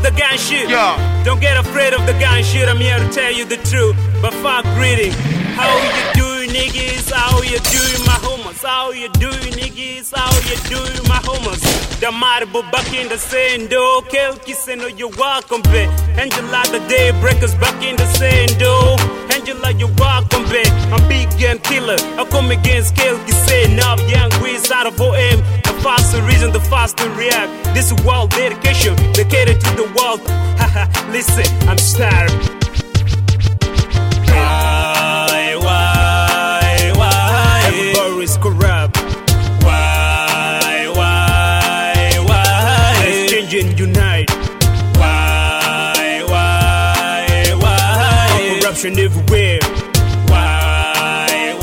the gun shit. Yeah. Don't get afraid of the gun shit. I'm here to tell you the truth. But fuck reading. How you doing, niggas? How you doing, my homers? How you doing, niggas? How you doing, my homers? The marble back in the sando. Kel kissing, you're welcome, babe. Angela, the day breakers back in the sando. Angela, you're welcome, babe. I'm big gun killer. I come against Kel kissing. Now, young ways out of OM. The faster reason, the faster react. This is world dedication. Dedicated to the world. Haha, listen, I'm starved. Everybody's corrupt. Why? Let's change and unite. Why? Corruption everywhere. Why?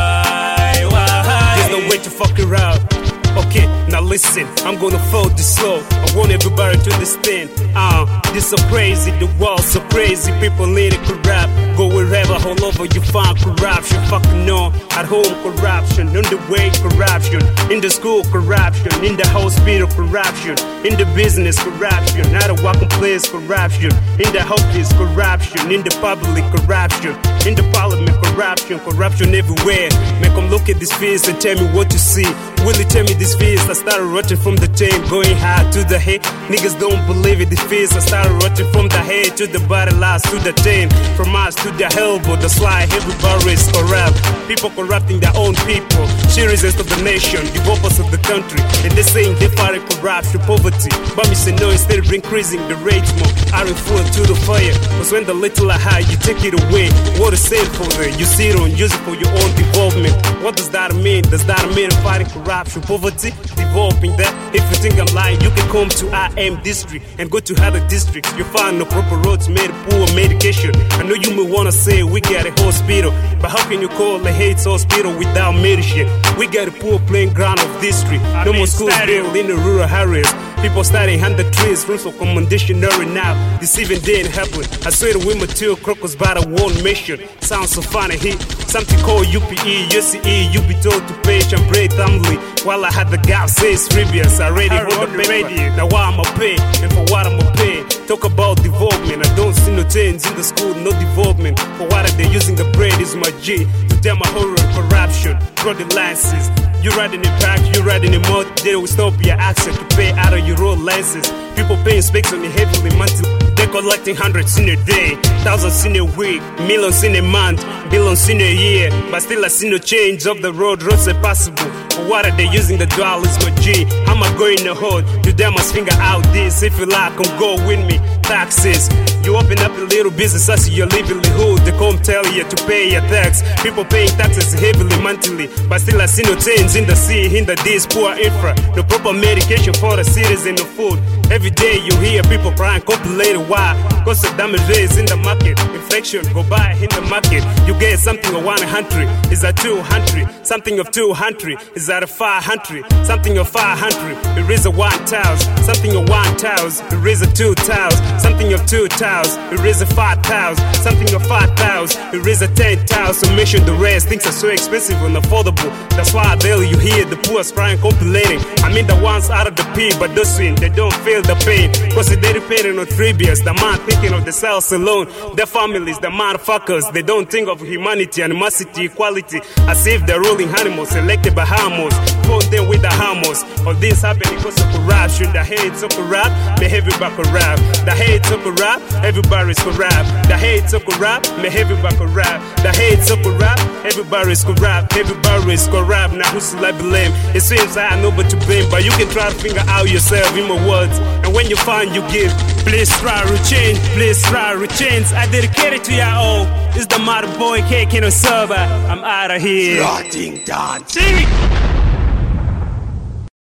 There's no way to fuck it out. Okay, now listen, I'm gonna fold this slow. I want everybody to understand. This so crazy, the world's so crazy. People need it corrupt. Go wherever, all over you find corruption. Fucking no, at home corruption, on the way corruption, in the school corruption, in the hospital corruption, in the business corruption, at a walking place corruption, in the office corruption, in the public corruption, in the parliament corruption, corruption everywhere. Make them look at this face and tell me what you see. Will you tell me this face? I started rotting from the chain, going high to the head. Niggas don't believe it, this face. I started rotting from the head to the body, last to the chain. From us to the elbow, the slide, everybody is corrupt. People corrupting their own people. Seriousness of the nation, the purpose of the country. And they saying they fight corruption, poverty. But me say no, instead of increasing the rate more, I refer to the fire. Cause when the little are high, you take it away. What is said for them? You see it on, use it for your own development. What does that mean? Does that mean fighting corruption, poverty? Developing that. If you think I'm lying, you can come to IM district and go to other districts. You find no proper roads, made poor medication. I know you may wanna say we got a hospital, but how can you call a Hates hospital without medicine? We got a poor playing ground of district. No more schools built in the rural areas. People studying under trees, rooms for commendation now. This even didn't happen. I swear the women till crocus by the one mission. Sounds so funny, hit something called UPE, UCE. You be told to pay and pray thumbly. While I had the guy say it's previous, I already hold the paper. Now why I'ma pay, and for what I'ma pay. Talk about development, I don't see no change in the school, no development. For what are they using the bread is my G. To tell my horror corruption, draw the licenses. You riding in park, you riding in mud. They will stop your access to pay out of your road license. People paying specs on the heavily monthly. They're collecting hundreds in a day, thousands in a week, millions in a month, billions in a year. But still I see no change of the road, roads are possible. For what are they using the dollars for G? How am I going to hold? You dare must finger out this. If you like, come go with me. Taxes. You open up a little business as you're living the hood. They come tell you to pay your tax. People paying taxes heavily monthly. But still I see no change in the sea, in the this poor infra. No proper medication for the citizens, no food. Every day you hear people crying, complaining. Why? Cause the damage is in the market. Inflation go by in the market. You get something of 100, is at 200. Something of 200 is at a 500. Something of 500, it is a 1,000. Something of 1,000, it is a 2,000. Something of 2,000, it is a 5,000. Something of 5,000, it is a 10,000. So mention the rest, things are so expensive and affordable. That's why daily you hear the poor crying, complaining. I mean the ones out of the pit, but those in, they don't feel the pain. Cause they're depending on trivias. The man thinking of themselves alone. Their families, the motherfuckers. They don't think of humanity, animosity, equality. As if they're ruling animals, elected by Hamos. Phone them with the Hamos. All this happening because of corruption. The hate's so corrupt, may everybody corrupt. The hate's so corrupt, everybody's corrupt. The hate's so corrupt, may everybody corrupt. The hate's so corrupt, everybody's corrupt. Everybody's corrupt. Now who's to blame? It seems I know but to blame, but you can try to figure out yourself in my words. And when you find you give, please try to change, please try to change. I dedicate it to y'all. It's the mother boy cake in a server. I'm out of here. Rotting down. Sing it.